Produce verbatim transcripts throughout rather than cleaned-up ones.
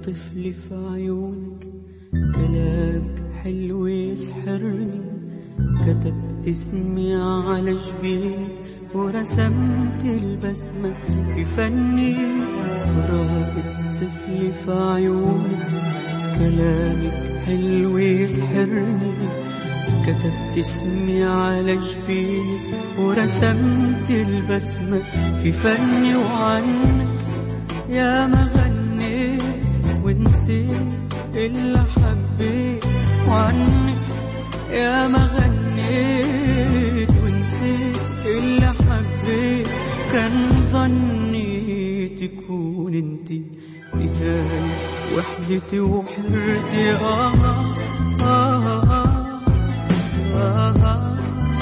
طفل في عيونك، كلامك حلو يسحرني، كتبت اسمي على جبيني ورسمت البسمة في فني. براءة طفل في عيونك، كلامك حلو يسحرني، كتبت اسمي على جبيني ورسمت البسمة في فني. وعنك يا ما غنيت ونسيت اللي حبيت، وعنك يا ما غنيت ونسيت اللي حبيت. كان ظني تكون انتي نهاية وحدتي وحرتي. آه آه آه آه آه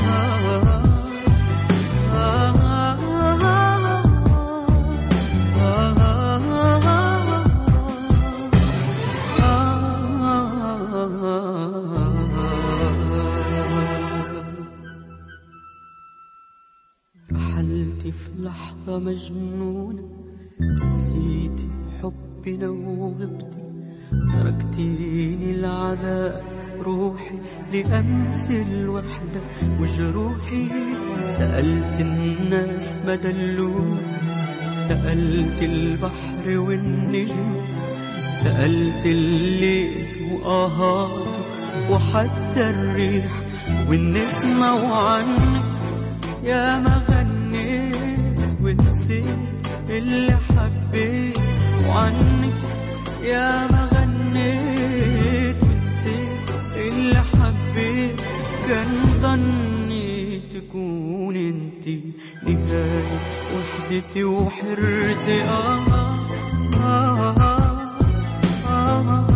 رحلتي في لحظة مجنونة، نسيتي حبنا وغبتي، تركتيني العذاب روحي لأمس الوحدة وجروحي. سألت الناس ما دلوني، سألت البحر والنجم، سألت الليل وآهاته وحتى الريح والنسمة. وعنك يا ما غنيت ونسيت اللي حبيت، وعنك يا ما غنيت ونسيت اللي حبيت. كان ظني تكون انتي نهاية وحدتي وحرتي. آه آه آه آه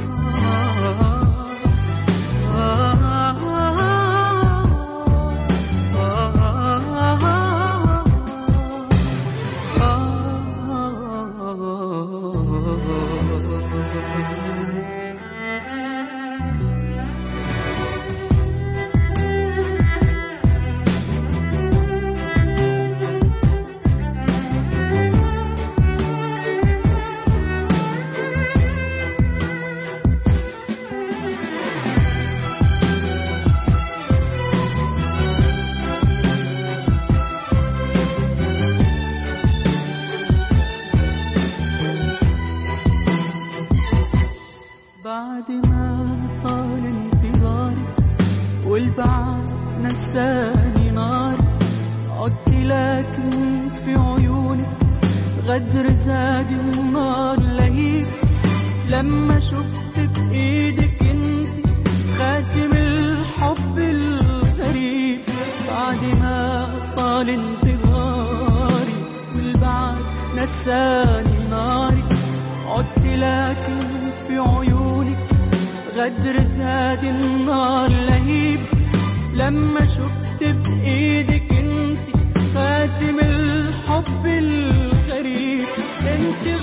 بعد ما طال انتظاري والبعد نساني ناري، عدت لكن في عيونك غدر زاد النار لهيب. لما شفت بإيدك انت خاتم الحب الغريب، بعد ما طال انتظاري والبعد نساني ناري، عدت لكن في عيونك غدر زاد النار لهيب. لما شفت بإيدك انت خاتم الحب الغريب، انت